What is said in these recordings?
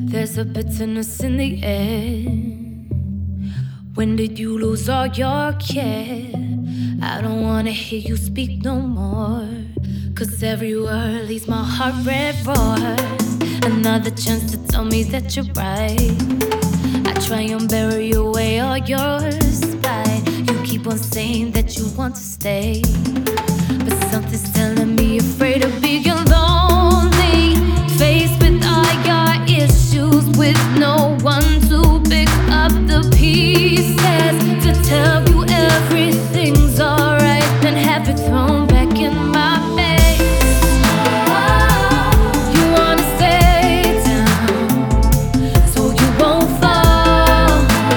There's a bitterness in the air. When did you lose all your care? I don't wanna hear you speak no more, 'cause every word leaves my heart red raw. Another chance to tell me that you're right. I try and bury away all your spite. You keep on saying that you want to stay, but something's telling me you're afraid of being lonely. Faced with all your issues, with no one to pick up the pieces to tell you everything's alright, then have it thrown back in my face. You wanna stay down so you won't fall,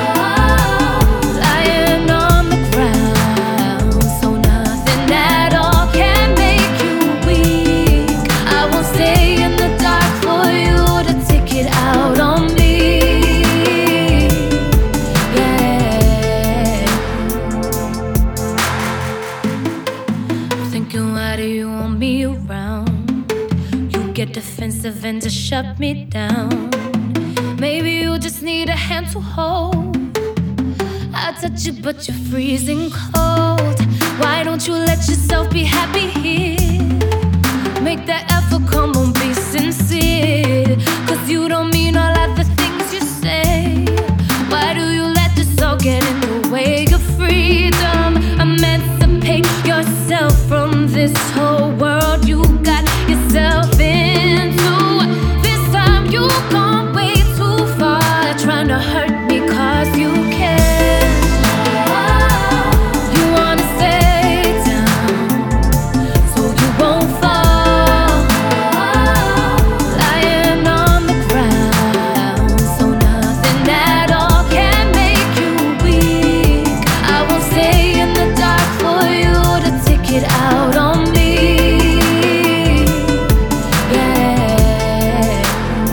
lying on the ground, so nothing at all can make you weak. I won't stay in the dark for you to take it out on me. Yeah, thinking, why do you want me around? You get defensive and just shut me down. Maybe you just need a hand to hold. I touch you but you're freezing cold. Why don't you let yourself be happy here? Make that effort, come on, be sincere, 'cause you don't mean all of the things you say. Why do you let this all get in the way of freedom? Emancipate yourself from this whole world you got yourself into. This time you've gone way too far, trying to hurt me 'cause you care. You wanna stay down so you won't fall, lying on the ground, so nothing at all can make you weak. I won't stay in the dark for you to take it out on me. Yeah,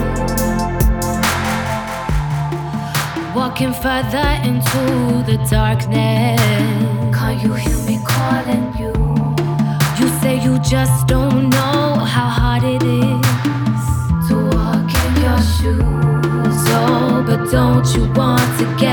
walking further into the darkness. Can't you hear me calling you? You say you just don't know how hard it is to walk in your shoes. Oh, but don't you want to get